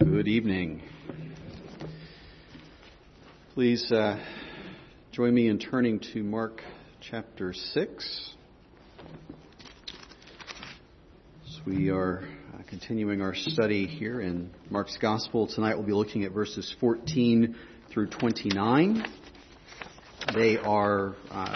Good evening. Please join me in turning to Mark chapter 6. So we are continuing our study here in Mark's Gospel. Tonight we'll be looking at verses 14 through 29. They are,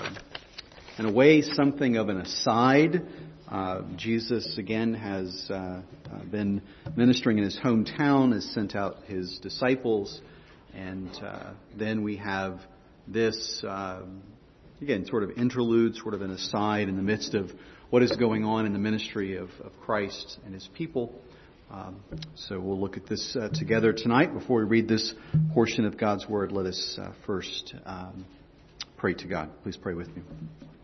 in a way, something of an aside. Jesus, again, has been ministering in his hometown, has sent out his disciples, and then we have this, again, sort of interlude, sort of an aside in the midst of what is going on in the ministry of Christ and his people. So we'll look at this together tonight. Before we read this portion of God's Word, let us first pray to God. Please pray with me.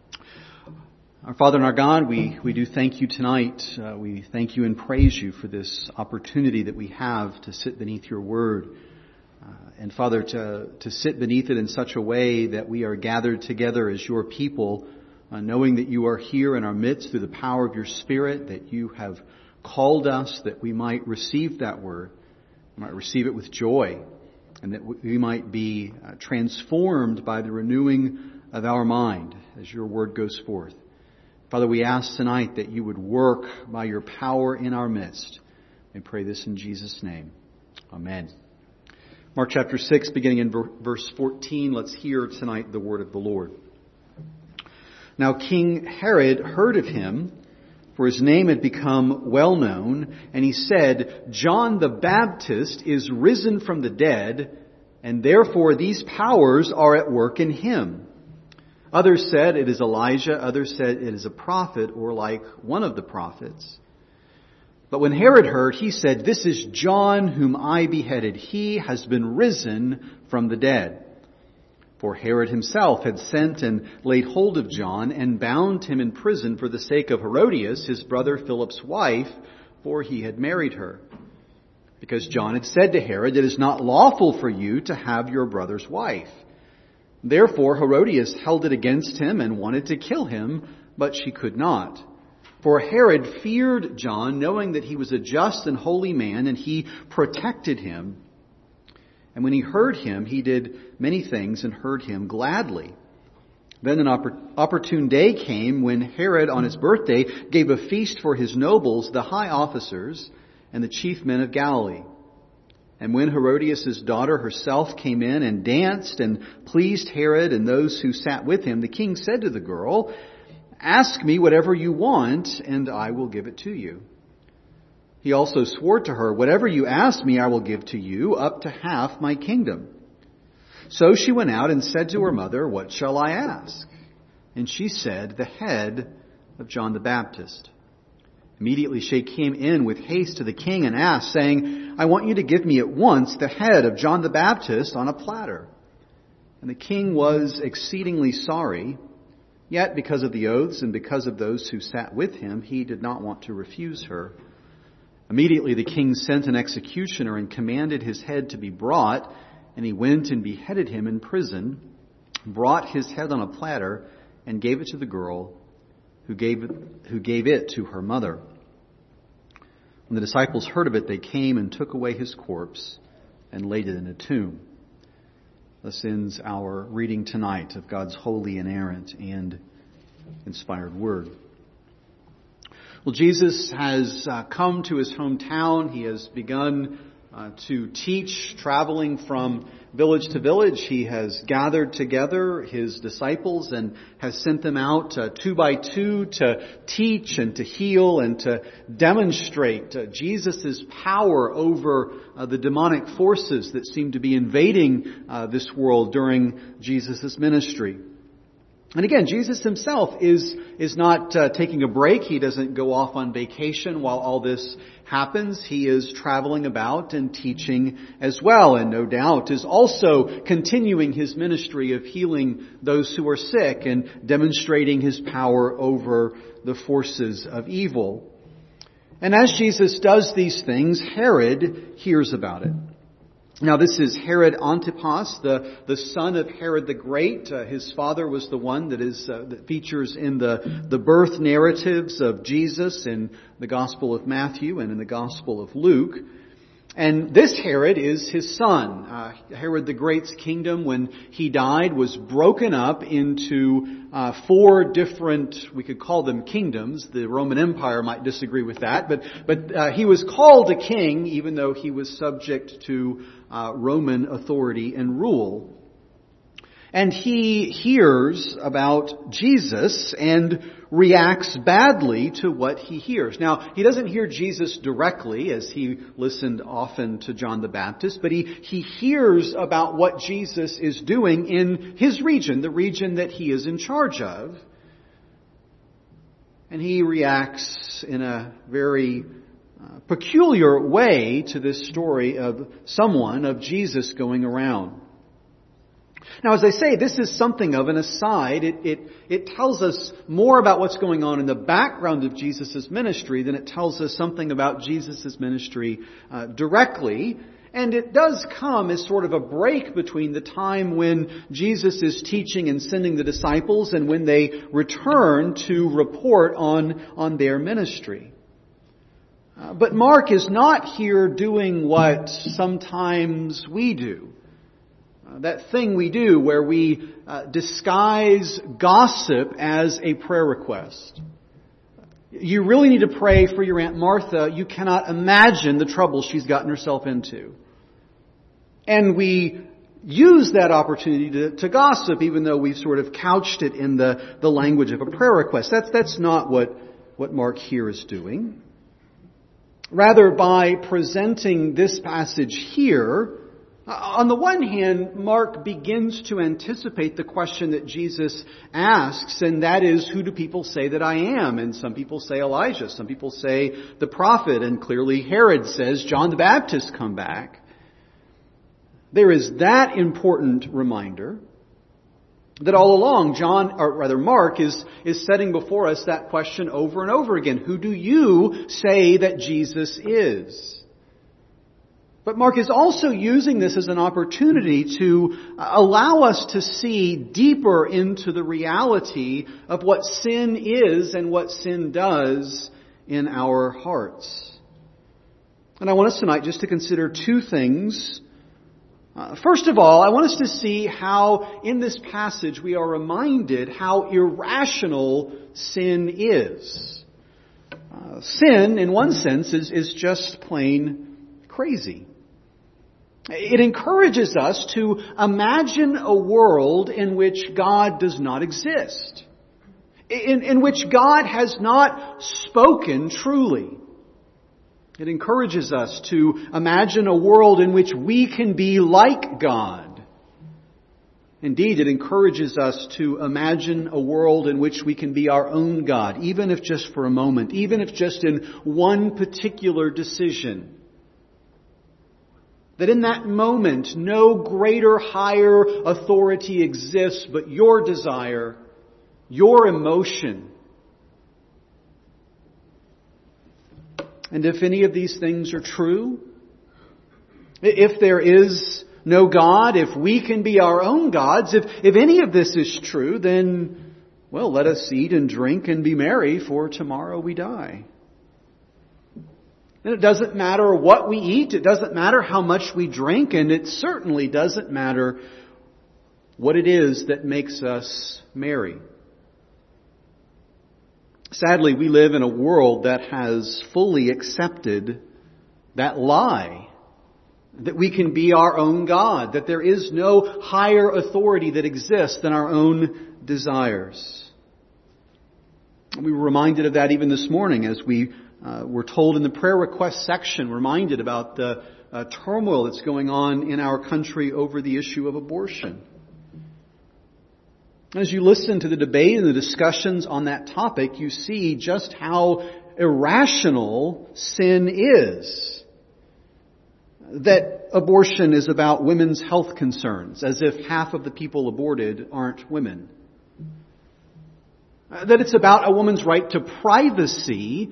Our Father and our God, we do thank you tonight. We thank you and praise you for this opportunity that we have to sit beneath your word. And Father, to sit beneath it in such a way that we are gathered together as your people, knowing that you are here in our midst through the power of your Spirit, that you have called us that we might receive that word, we might receive it with joy, and that we might be transformed by the renewing of our mind as your word goes forth. Father, we ask tonight that you would work by your power in our midst. We pray this in Jesus' name. Amen. Mark chapter 6, beginning in verse 14, let's hear tonight the word of the Lord. Now King Herod heard of him, for his name had become well known, and he said, "John the Baptist is risen from the dead, and therefore these powers are at work in him." Others said it is Elijah, others said it is a prophet or like one of the prophets. But when Herod heard, he said, "This is John whom I beheaded. He has been risen from the dead." For Herod himself had sent and laid hold of John and bound him in prison for the sake of Herodias, his brother Philip's wife, for he had married her. Because John had said to Herod, "It is not lawful for you to have your brother's wife." Therefore Herodias held it against him and wanted to kill him, but she could not. For Herod feared John, knowing that he was a just and holy man, and he protected him. And when he heard him, he did many things and heard him gladly. Then an opportune day came when Herod, on his birthday, gave a feast for his nobles, the high officers, and the chief men of Galilee. And when Herodias' daughter herself came in and danced and pleased Herod and those who sat with him, the king said to the girl, "Ask me whatever you want, and I will give it to you." He also swore to her, "Whatever you ask me, I will give to you, up to half my kingdom." So she went out and said to her mother, "What shall I ask?" And she said, "The head of John the Baptist." Immediately she came in with haste to the king and asked, saying, "I want you to give me at once the head of John the Baptist on a platter." And the king was exceedingly sorry, yet because of the oaths and because of those who sat with him, he did not want to refuse her. Immediately the king sent an executioner and commanded his head to be brought, and he went and beheaded him in prison, brought his head on a platter, and gave it to the girl, who gave it to her mother. When the disciples heard of it, they came and took away his corpse and laid it in a tomb. Thus ends our reading tonight of God's holy, inerrant, and inspired word. Well, Jesus has come to his hometown. He has begun to teach, traveling from village to village. He has gathered together his disciples and has sent them out 2 by 2 to teach and to heal and to demonstrate Jesus' power over the demonic forces that seem to be invading this world during Jesus' ministry. And again, Jesus himself is not taking a break. He doesn't go off on vacation while all this happens. He is traveling about and teaching as well, and no doubt is also continuing his ministry of healing those who are sick and demonstrating his power over the forces of evil. And as Jesus does these things, Herod hears about it. Now this is Herod Antipas, the son of Herod the Great. His father was the one that features in the birth narratives of Jesus in the Gospel of Matthew and in the Gospel of Luke. And this Herod is his son. Herod the Great's kingdom, when he died, was broken up into 4 different, we could call them kingdoms. The Roman Empire might disagree with that, but he was called a king, even though he was subject to Roman authority and rule. And he hears about Jesus and reacts badly to what he hears. Now, he doesn't hear Jesus directly, as he listened often to John the Baptist, but he hears about what Jesus is doing in his region, the region that he is in charge of. And he reacts in a very peculiar way to this story of Jesus going around. Now, as I say, this is something of an aside. It tells us more about what's going on in the background of Jesus' ministry than it tells us something about Jesus' ministry directly. And it does come as sort of a break between the time when Jesus is teaching and sending the disciples and when they return to report on their ministry. But Mark is not here doing what sometimes we do. That thing we do where we disguise gossip as a prayer request. You really need to pray for your Aunt Martha. You cannot imagine the trouble she's gotten herself into. And we use that opportunity to gossip, even though we've sort of couched it in the language of a prayer request. That's not what Mark here is doing. Rather, by presenting this passage here, on the one hand, Mark begins to anticipate the question that Jesus asks, and that is, who do people say that I am? And some people say Elijah, some people say the prophet, and clearly Herod says John the Baptist come back. There is that important reminder that all along Mark is setting before us that question over and over again. Who do you say that Jesus is? But Mark is also using this as an opportunity to allow us to see deeper into the reality of what sin is and what sin does in our hearts. And I want us tonight just to consider 2 things. First of all, I want us to see how in this passage we are reminded how irrational sin is. Sin, in one sense, is just plain crazy. It encourages us to imagine a world in which God does not exist, in which God has not spoken truly. It encourages us to imagine a world in which we can be like God. Indeed, it encourages us to imagine a world in which we can be our own God, even if just for a moment, even if just in one particular decision. That in that moment, no greater, higher authority exists but your desire, your emotion. And if any of these things are true, if there is no God, if we can be our own gods, if any of this is true, then, well, let us eat and drink and be merry, for tomorrow we die. And it doesn't matter what we eat, it doesn't matter how much we drink, and it certainly doesn't matter what it is that makes us merry. Sadly, we live in a world that has fully accepted that lie, that we can be our own God, that there is no higher authority that exists than our own desires. We were reminded of that even this morning as we were told in the prayer request section, reminded about the turmoil that's going on in our country over the issue of abortion. As you listen to the debate and the discussions on that topic, you see just how irrational sin is. That abortion is about women's health concerns, as if half of the people aborted aren't women. That it's about a woman's right to privacy,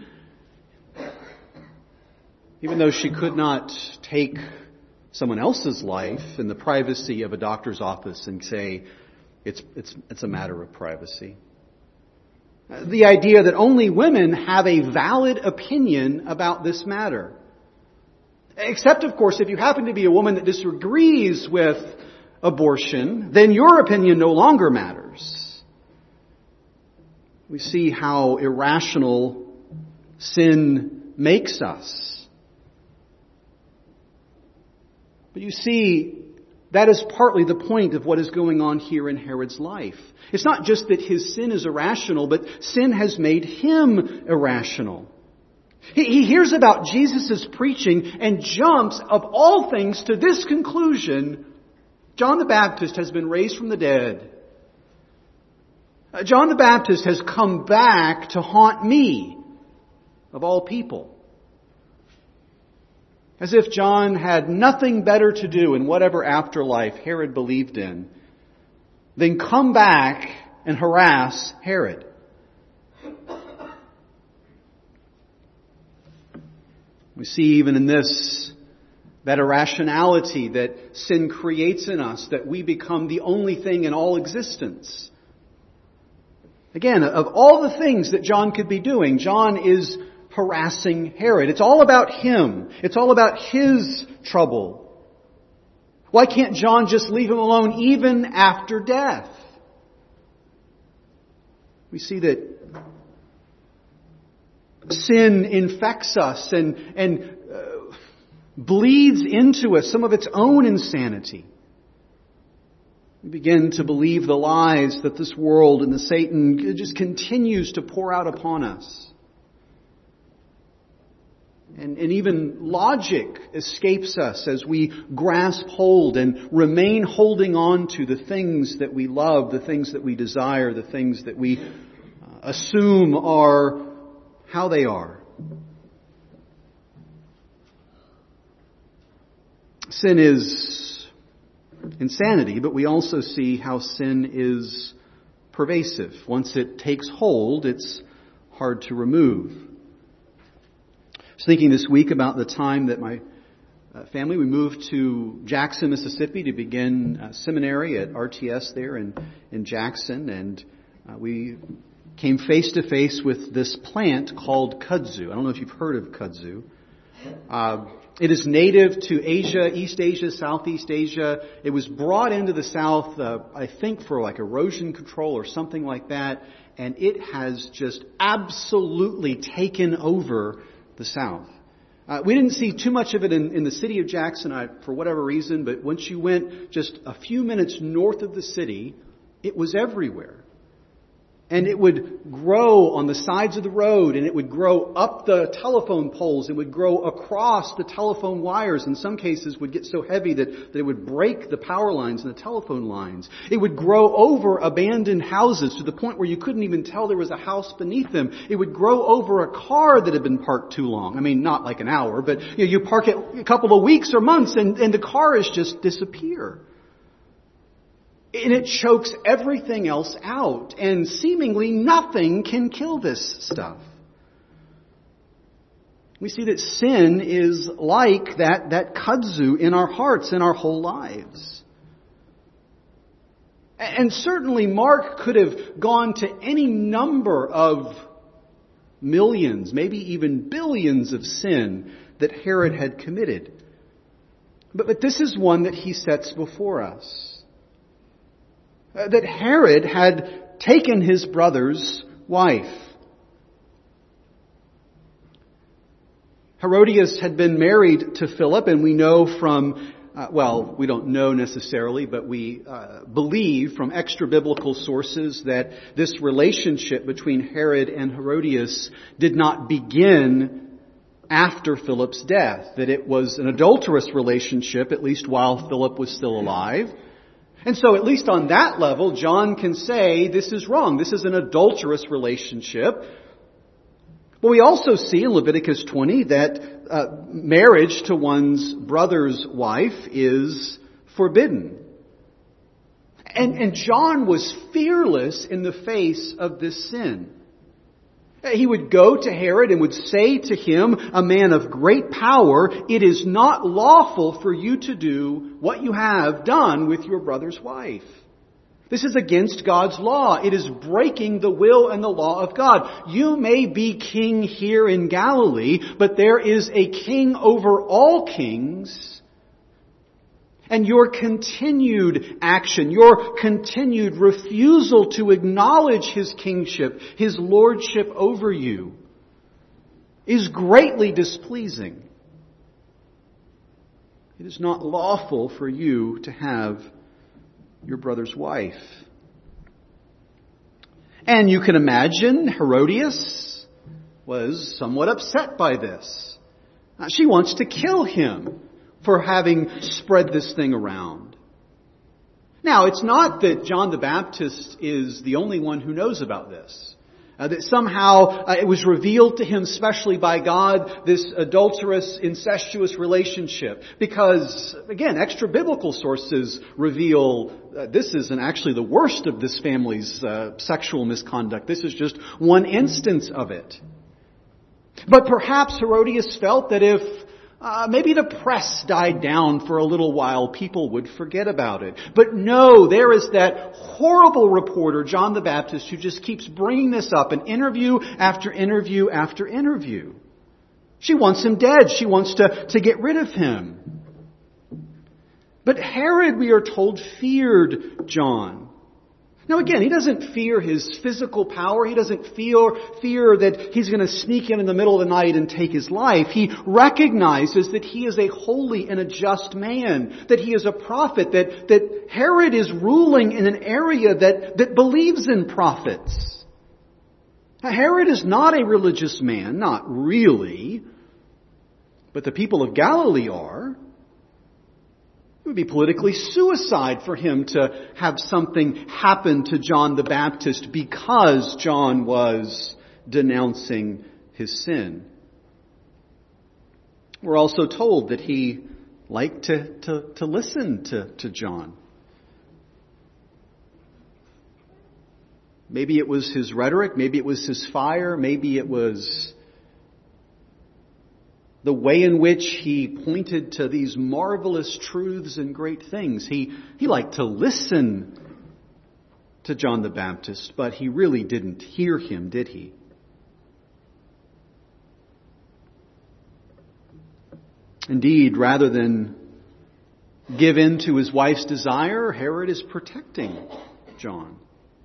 even though she could not take someone else's life in the privacy of a doctor's office and say, it's a matter of privacy. The idea that only women have a valid opinion about this matter. Except, of course, if you happen to be a woman that disagrees with abortion, then your opinion no longer matters. We see how irrational sin makes us. But you see, that is partly the point of what is going on here in Herod's life. It's not just that his sin is irrational, but sin has made him irrational. He hears about Jesus' preaching and jumps, of all things, to this conclusion: John the Baptist has been raised from the dead. John the Baptist has come back to haunt me, of all people. As if John had nothing better to do in whatever afterlife Herod believed in than come back and harass Herod. We see even in this that irrationality that sin creates in us, that we become the only thing in all existence. Again, of all the things that John could be doing, John is harassing Herod. It's all about him. It's all about his trouble. Why can't John just leave him alone even after death? We see that sin infects us and bleeds into us some of its own insanity. We begin to believe the lies that this world and the Satan just continues to pour out upon us. And even logic escapes us as we grasp hold and remain holding on to the things that we love, the things that we desire, the things that we assume are how they are. Sin is insanity, but we also see how sin is pervasive. Once it takes hold, it's hard to remove. I was thinking this week about the time that my family, we moved to Jackson, Mississippi to begin seminary at RTS there in Jackson, and we came face to face with this plant called kudzu. I don't know if you've heard of kudzu. It is native to Asia, East Asia, Southeast Asia. It was brought into the South, I think, for like erosion control or something like that, and it has just absolutely taken over the South. We didn't see too much of it in the city of Jackson for whatever reason, but once you went just a few minutes north of the city, it was everywhere. And it would grow on the sides of the road, and it would grow up the telephone poles. It would grow across the telephone wires. In some cases, would get so heavy that it would break the power lines and the telephone lines. It would grow over abandoned houses to the point where you couldn't even tell there was a house beneath them. It would grow over a car that had been parked too long. I mean, not like an hour, but you park it a couple of weeks or months, and the cars just disappear. And it chokes everything else out. And seemingly nothing can kill this stuff. We see that sin is like that kudzu in our hearts, in our whole lives. And certainly Mark could have gone to any number of millions, maybe even billions of sin that Herod had committed. But this is one that he sets before us. That Herod had taken his brother's wife. Herodias had been married to Philip, and we know from, we don't know necessarily, but we believe from extra-biblical sources that this relationship between Herod and Herodias did not begin after Philip's death, that it was an adulterous relationship, at least while Philip was still alive. And so at least on that level, John can say this is wrong. This is an adulterous relationship. But we also see in Leviticus 20 that marriage to one's brother's wife is forbidden. And John was fearless in the face of this sin. He would go to Herod and would say to him, a man of great power, it is not lawful for you to do what you have done with your brother's wife. This is against God's law. It is breaking the will and the law of God. You may be king here in Galilee, but there is a king over all kings. And your continued action, your continued refusal to acknowledge His kingship, His lordship over you, is greatly displeasing. It is not lawful for you to have your brother's wife. And you can imagine Herodias was somewhat upset by this. She wants to kill him for having spread this thing around. Now, it's not that John the Baptist is the only one who knows about this. That somehow it was revealed to him specially by God, this adulterous, incestuous relationship. Because, again, extra-biblical sources reveal this isn't actually the worst of this family's sexual misconduct. This is just one instance of it. But perhaps Herodias felt that if maybe the press died down for a little while, people would forget about it. But no, there is that horrible reporter, John the Baptist, who just keeps bringing this up in interview after interview after interview. She wants him dead. She wants to get rid of him. But Herod, we are told, feared John. Now again, he doesn't fear his physical power. He doesn't fear that he's going to sneak in the middle of the night and take his life. He recognizes that he is a holy and a just man, that he is a prophet, that Herod is ruling in an area that believes in prophets. Now, Herod is not a religious man, not really, but the people of Galilee are. It would be politically suicide for him to have something happen to John the Baptist because John was denouncing his sin. We're also told that he liked to listen to John. Maybe it was his rhetoric, maybe it was his fire, maybe it was the way in which he pointed to these marvelous truths and great things. He liked to listen to John the Baptist, but he really didn't hear him, did he? Indeed, rather than give in to his wife's desire, Herod is protecting John.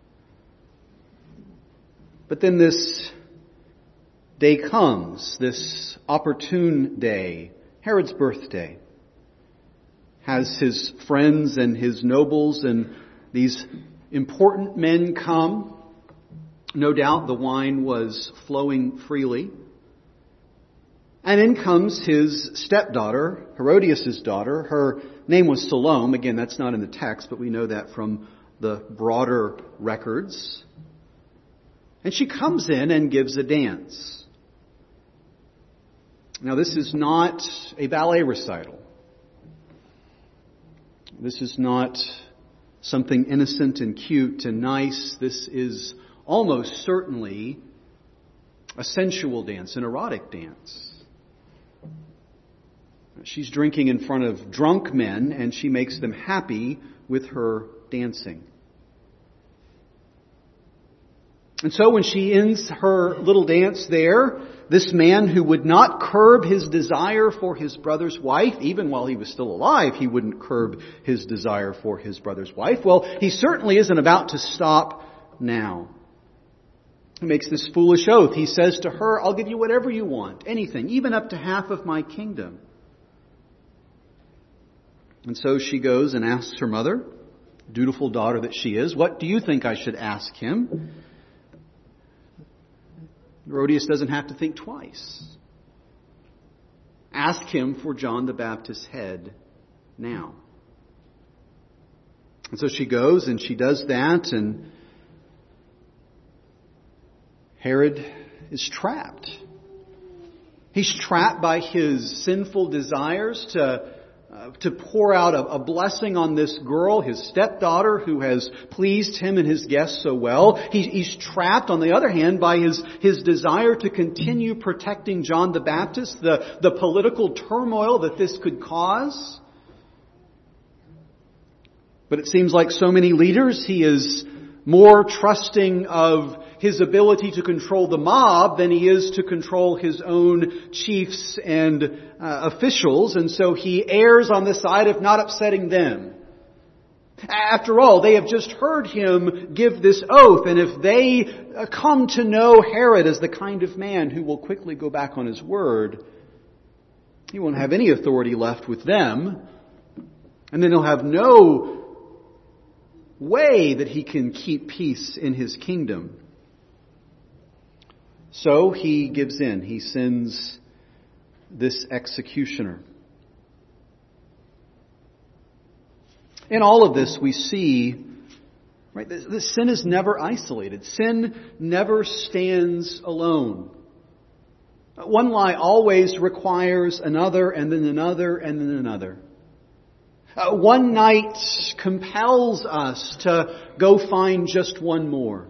But then this day comes, this opportune day, Herod's birthday, has his friends and his nobles and these important men come. No doubt the wine was flowing freely. And in comes his stepdaughter, Herodias' daughter. Her name was Salome. Again, that's not in the text, but we know that from the broader records. And she comes in and gives a dance. Now, this is not a ballet recital. This is not something innocent and cute and nice. This is almost certainly a sensual dance, an erotic dance. She's drinking in front of drunk men, and she makes them happy with her dancing. And so when she ends her little dance there, this man who would not curb his desire for his brother's wife, even while he was still alive, he wouldn't curb his desire for his brother's wife. Well, he certainly isn't about to stop now. He makes this foolish oath. He says to her, I'll give you whatever you want, anything, even up to half of my kingdom. And so she goes and asks her mother, dutiful daughter that she is, what do you think I should ask him? Herodias doesn't have to think twice. Ask him for John the Baptist's head now. And so she goes and she does that, and Herod is trapped. He's trapped by his sinful desires to pour out a blessing on this girl, his stepdaughter, who has pleased him and his guests so well. He's trapped, on the other hand, by his desire to continue protecting John the Baptist, the political turmoil that this could cause. But it seems like so many leaders, he is more trusting of his ability to control the mob than he is to control his own chiefs and officials. And so he errs on the side of not upsetting them. After all, they have just heard him give this oath, and if they come to know Herod as the kind of man who will quickly go back on his word, he won't have any authority left with them, and then he'll have no way that he can keep peace in his kingdom. So he gives in. He sends this executioner. In all of this, we see, right, that sin is never isolated. Sin never stands alone. One lie always requires another, and then another, and then another. One night compels us to go find just one more.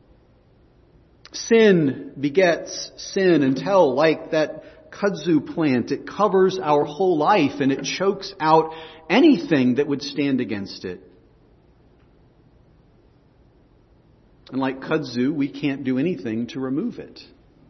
Sin begets sin until, like that kudzu plant, it covers our whole life and it chokes out anything that would stand against it. And like kudzu, we can't do anything to remove it.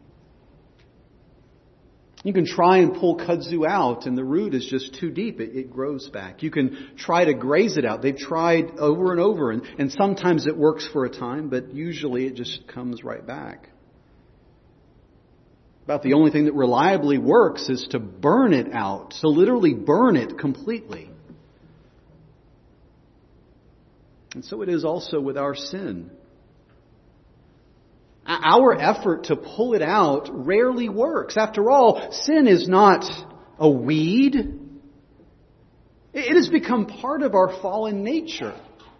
You can try and pull kudzu out and the root is just too deep. It grows back. You can try to graze it out. They've tried over and over, and sometimes it works for a time, but usually it just comes right back. About the only thing that reliably works is to burn it out, to literally burn it completely. And so it is also with our sin. Our effort to pull it out rarely works. After all, sin is not a weed. It has become part of our fallen nature.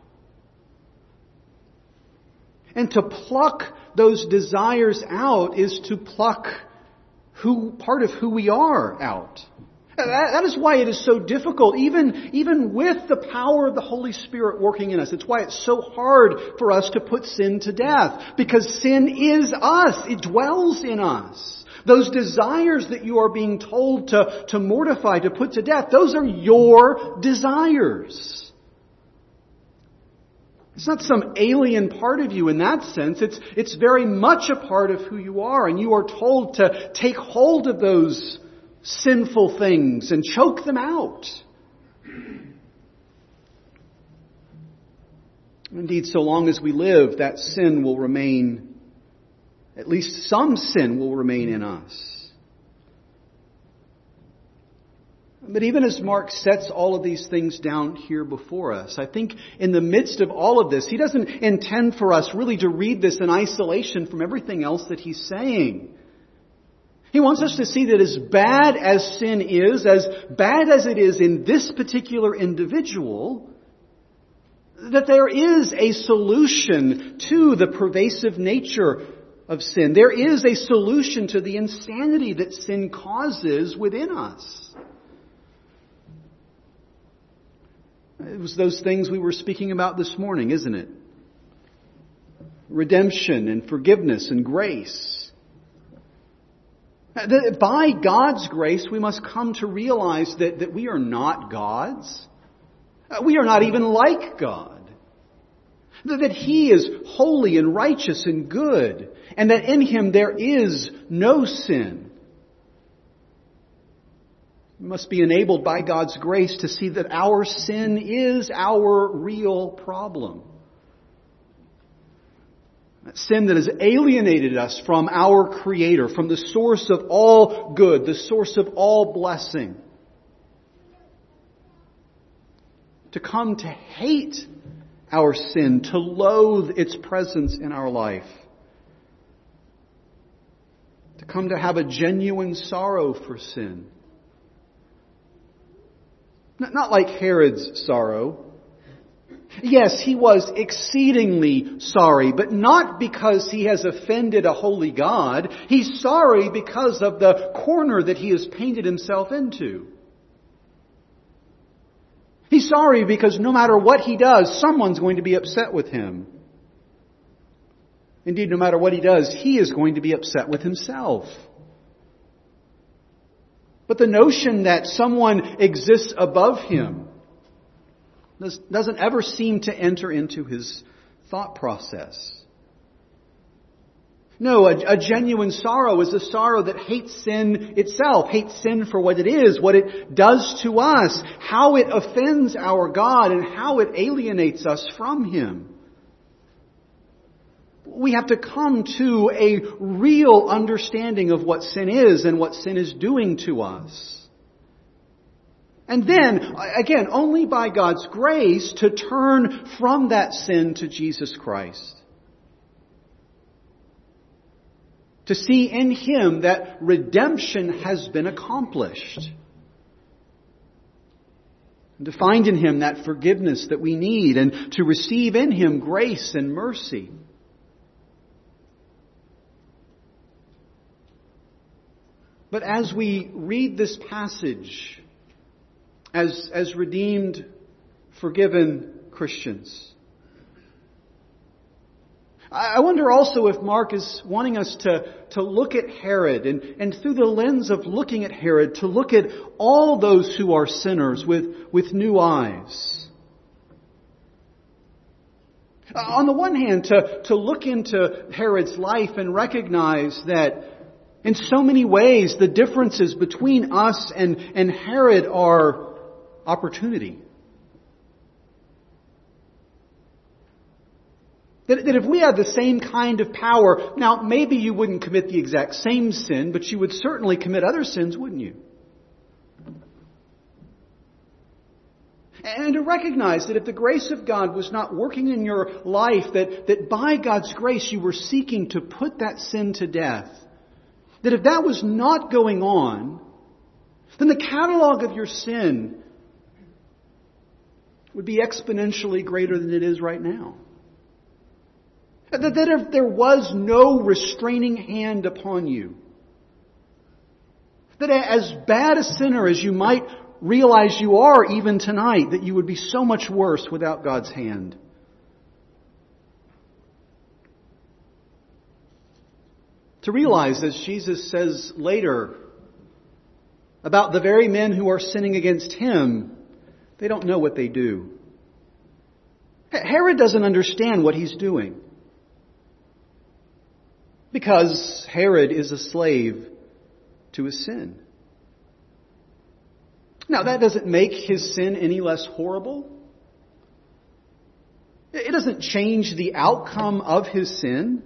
And to pluck those desires out is to pluck part of who we are out. That is why it is so difficult, even with the power of the Holy Spirit working in us. It's why it's so hard for us to put sin to death. Because sin is us. It dwells in us. Those desires that you are being told to mortify, to put to death, those are your desires. It's not some alien part of you in that sense. It's very much a part of who you are. And you are told to take hold of those sinful things and choke them out. Indeed, so long as we live, that sin will remain, at least some sin will remain in us. But even as Mark sets all of these things down here before us, I think in the midst of all of this, he doesn't intend for us really to read this in isolation from everything else that he's saying. He wants us to see that as bad as sin is, as bad as it is in this particular individual, that there is a solution to the pervasive nature of sin. There is a solution to the insanity that sin causes within us. It was those things we were speaking about this morning, isn't it? Redemption and forgiveness and grace. By God's grace, we must come to realize that we are not gods. We are not even like God. That He is holy and righteous and good, and that in Him there is no sin. We must be enabled by God's grace to see that our sin is our real problem. Sin that has alienated us from our Creator, from the source of all good, the source of all blessing. To come to hate our sin, to loathe its presence in our life. To come to have a genuine sorrow for sin. Not like Herod's sorrow. Yes, he was exceedingly sorry, but not because he has offended a holy God. He's sorry because of the corner that he has painted himself into. He's sorry because no matter what he does, someone's going to be upset with him. Indeed, no matter what he does, he is going to be upset with himself. But the notion that someone exists above him, doesn't ever seem to enter into his thought process. No, a genuine sorrow is a sorrow that hates sin itself, hates sin for what it is, what it does to us, how it offends our God, and how it alienates us from Him. We have to come to a real understanding of what sin is and what sin is doing to us. And then, again, only by God's grace to turn from that sin to Jesus Christ. To see in Him that redemption has been accomplished. And to find in Him that forgiveness that we need, and to receive in Him grace and mercy. But as we read this passage, as redeemed, forgiven Christians, I wonder also if Mark is wanting us to look at Herod and through the lens of looking at Herod, to look at all those who are sinners with new eyes. On the one hand, to look into Herod's life and recognize that in so many ways the differences between us and Herod are opportunity. That if we had the same kind of power, now maybe you wouldn't commit the exact same sin, but you would certainly commit other sins, wouldn't you? And to recognize that if the grace of God was not working in your life, that by God's grace you were seeking to put that sin to death, that if that was not going on, then the catalog of your sin would be exponentially greater than it is right now. That if there was no restraining hand upon you, that as bad a sinner as you might realize you are even tonight, that you would be so much worse without God's hand. To realize, as Jesus says later, about the very men who are sinning against Him, they don't know what they do. Herod doesn't understand what he's doing. Because Herod is a slave to his sin. Now, that doesn't make his sin any less horrible. It doesn't change the outcome of his sin.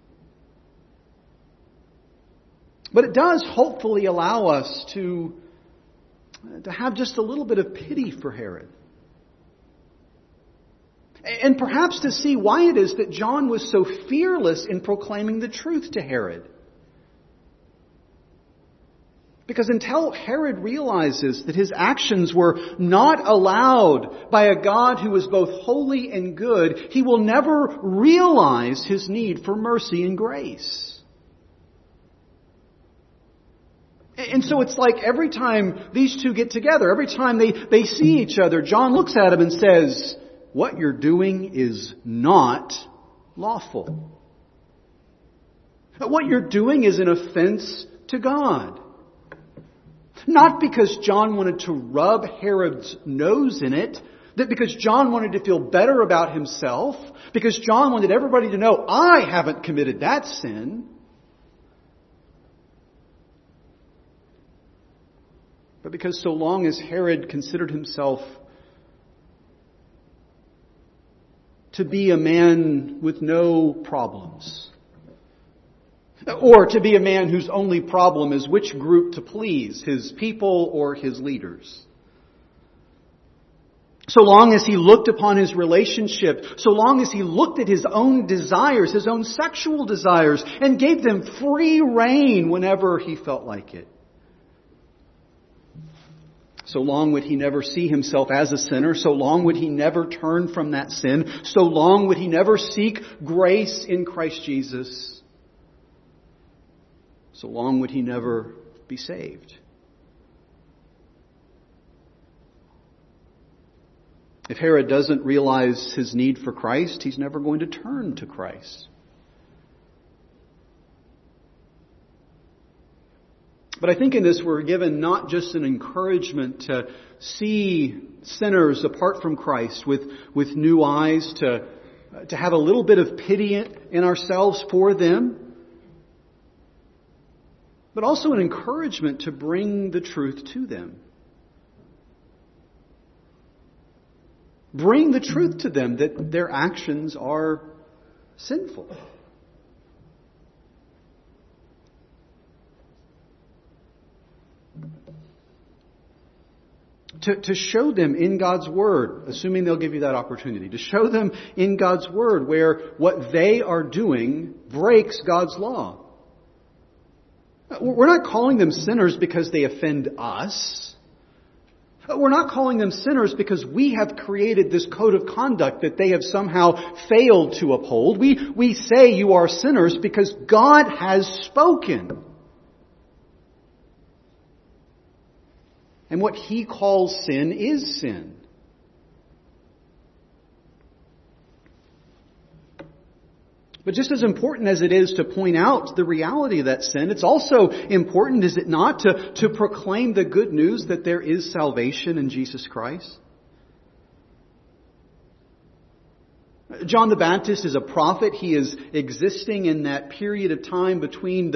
But it does hopefully allow us to have just a little bit of pity for Herod. And perhaps to see why it is that John was so fearless in proclaiming the truth to Herod. Because until Herod realizes that his actions were not allowed by a God who is both holy and good, he will never realize his need for mercy and grace. And so it's like every time these two get together, every time they see each other, John looks at him and says, "What you're doing is not lawful. What you're doing is an offense to God." Not because John wanted to rub Herod's nose in it, that because John wanted to feel better about himself, because John wanted everybody to know, I haven't committed that sin. But because so long as Herod considered himself to be a man with no problems, or to be a man whose only problem is which group to please, his people or his leaders. So long as he looked upon his relationship, so long as he looked at his own desires, his own sexual desires, and gave them free rein whenever he felt like it. So long would he never see himself as a sinner. So long would he never turn from that sin. So long would he never seek grace in Christ Jesus. So long would he never be saved. If Herod doesn't realize his need for Christ, he's never going to turn to Christ. But I think in this we're given not just an encouragement to see sinners apart from Christ with new eyes, to have a little bit of pity in ourselves for them, but also an encouragement to bring the truth to them. Bring the truth to them that their actions are sinful. To show them in God's Word, assuming they'll give you that opportunity, to show them in God's Word where what they are doing breaks God's law. We're not calling them sinners because they offend us. We're not calling them sinners because we have created this code of conduct that they have somehow failed to uphold. We say you are sinners because God has spoken. And what He calls sin is sin. But just as important as it is to point out the reality of that sin, it's also important, is it not, to proclaim the good news that there is salvation in Jesus Christ? John the Baptist is a prophet. He is existing in that period of time between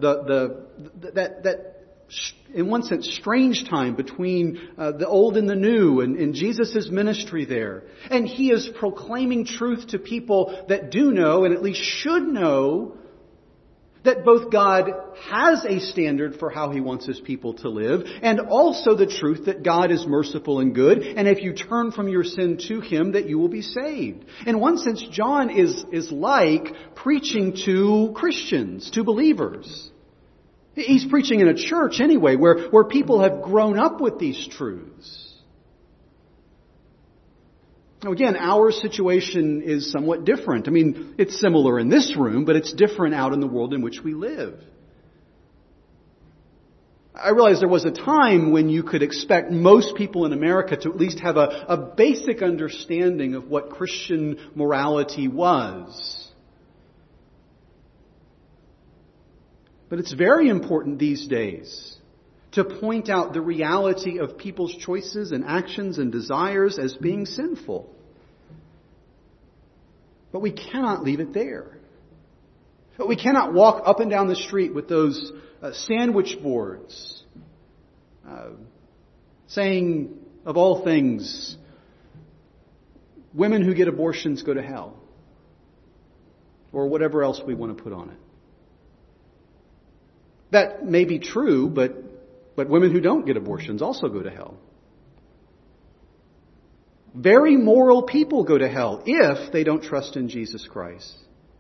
that in one sense, strange time between the old and the new and Jesus' ministry there. And he is proclaiming truth to people that do know, and at least should know, that both God has a standard for how He wants His people to live, and also the truth that God is merciful and good, and if you turn from your sin to Him, that you will be saved. In one sense, John is like preaching to Christians, to believers. He's preaching in a church anyway, where people have grown up with these truths. Now again, our situation is somewhat different. I mean, it's similar in this room, but it's different out in the world in which we live. I realize there was a time when you could expect most people in America to at least have a basic understanding of what Christian morality was. But it's very important these days to point out the reality of people's choices and actions and desires as being sinful. But we cannot leave it there. But we cannot walk up and down the street with those sandwich boards saying, of all things, women who get abortions go to hell. Or whatever else we want to put on it. That may be true, but women who don't get abortions also go to hell. Very moral people go to hell if they don't trust in Jesus Christ.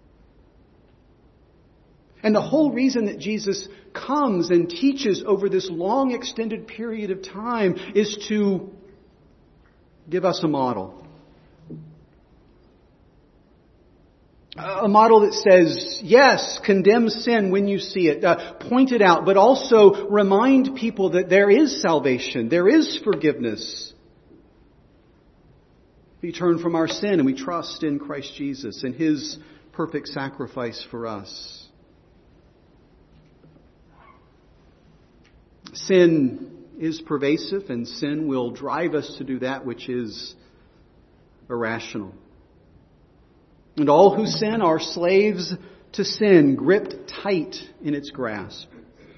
And the whole reason that Jesus comes and teaches over this long extended period of time is to give us a model. A model that says, yes, condemn sin when you see it, point it out, but also remind people that there is salvation, there is forgiveness. We turn from our sin and we trust in Christ Jesus and His perfect sacrifice for us. Sin is pervasive, and sin will drive us to do that which is irrational. And all who sin are slaves to sin, gripped tight in its grasp.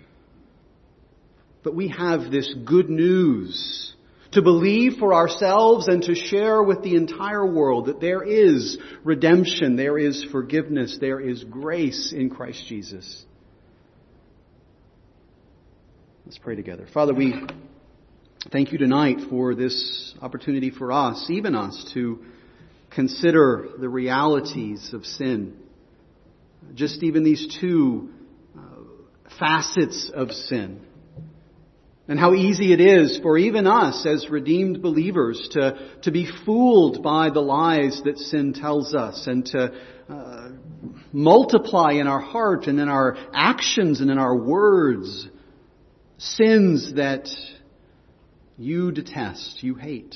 But we have this good news to believe for ourselves and to share with the entire world that there is redemption, there is forgiveness, there is grace in Christ Jesus. Let's pray together. Father, we thank You tonight for this opportunity for us, even us, to consider the realities of sin. Just even these two facets of sin. And how easy it is for even us as redeemed believers to be fooled by the lies that sin tells us and to multiply in our heart and in our actions and in our words sins that You detest, You hate.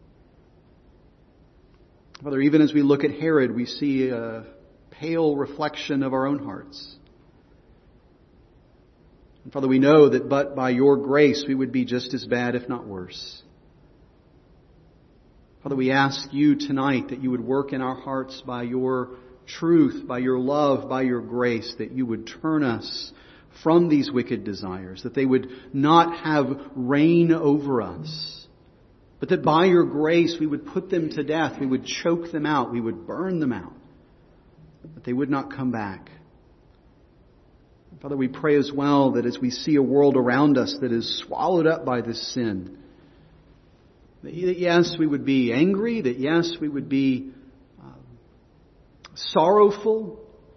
Father, even as we look at Herod, we see a pale reflection of our own hearts. And Father, we know that but by your grace we would be just as bad, if not worse. Father, we ask you tonight that you would work in our hearts by your truth, by your love, by your grace, that you would turn us from these wicked desires, that they would not have reign over us, but that by your grace we would put them to death, we would choke them out, we would burn them out, that they would not come back. Father, we pray as well that as we see a world around us that is swallowed up by this sin, that yes, we would be angry, that yes, we would be sorrowful,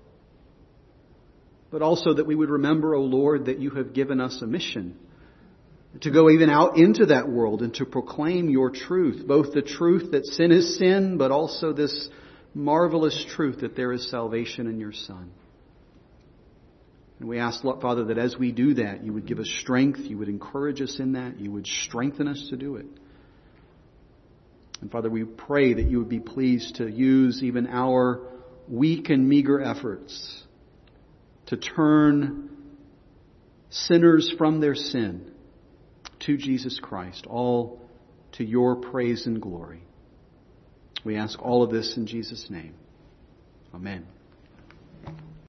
but also that we would remember, O Lord, that you have given us a mission to go even out into that world and to proclaim your truth, both the truth that sin is sin, but also this marvelous truth that there is salvation in your Son. And we ask, Father, that as we do that, you would give us strength, you would encourage us in that, you would strengthen us to do it. And Father, we pray that you would be pleased to use even our weak and meager efforts to turn sinners from their sin to Jesus Christ, all to your praise and glory. We ask all of this in Jesus' name. Amen.